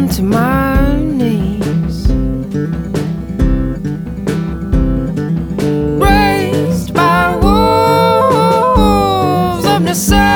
down to my knees, raised by wolves of necessity.